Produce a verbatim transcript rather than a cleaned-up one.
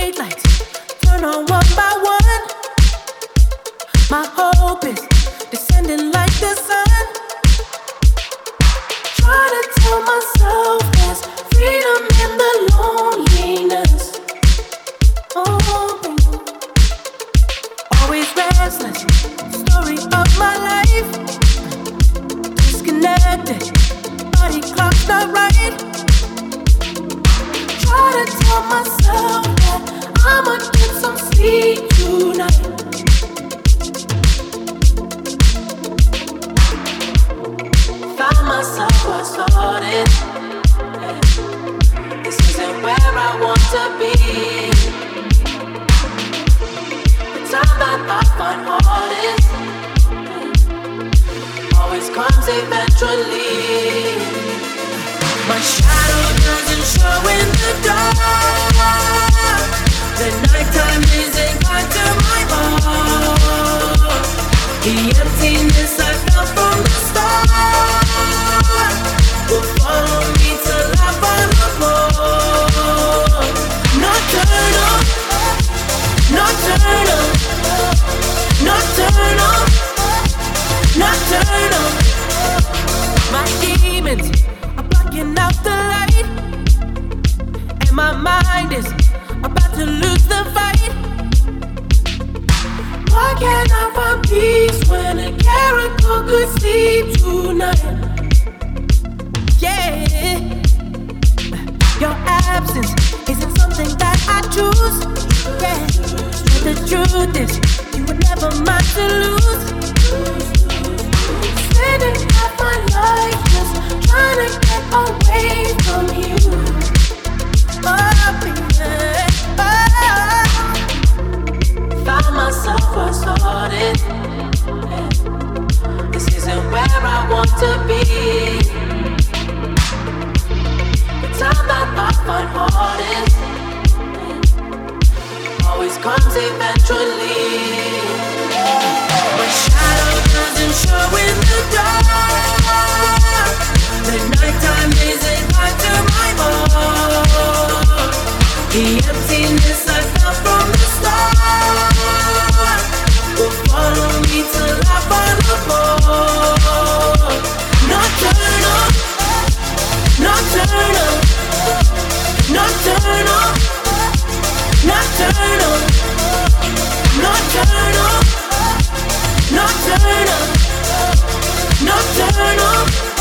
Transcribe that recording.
streetlights turn on one by one. My hope is descending like the sun. Try to tell myself there's freedom in the loneliness. Oh, always restless. Story of my life. Disconnected. Body clock's not right. Try to tell myself that I'ma get some sleep tonight. Found myself where I started. This isn't where I want to be. The time that I find hardest always comes eventually. My shadow doesn't show in the dark. The nighttime isn't kind to my heart. The emptiness I felt from the start will follow me till I find the floor. Nocturnal, nocturnal, nocturnal, nocturnal. My demons are blocking out the light, and my mind is about to lose the fight. Why can't I find peace when a character could sleep tonight? Yeah, your absence isn't something that I choose. Yeah, but the truth is, you were never mine to lose. Spending half my life just trying to get away from you. Oh, baby, oh. Found myself where I started. This isn't where I want to be. The time that I find hardest always comes eventually. My shadow doesn't show in the dark. The nighttime isn't kind to my heart. The emptiness I felt from the start will follow me till I find the floor. Nocturnal, nocturnal, nocturnal, nocturnal, nocturnal, nocturnal, nocturnal.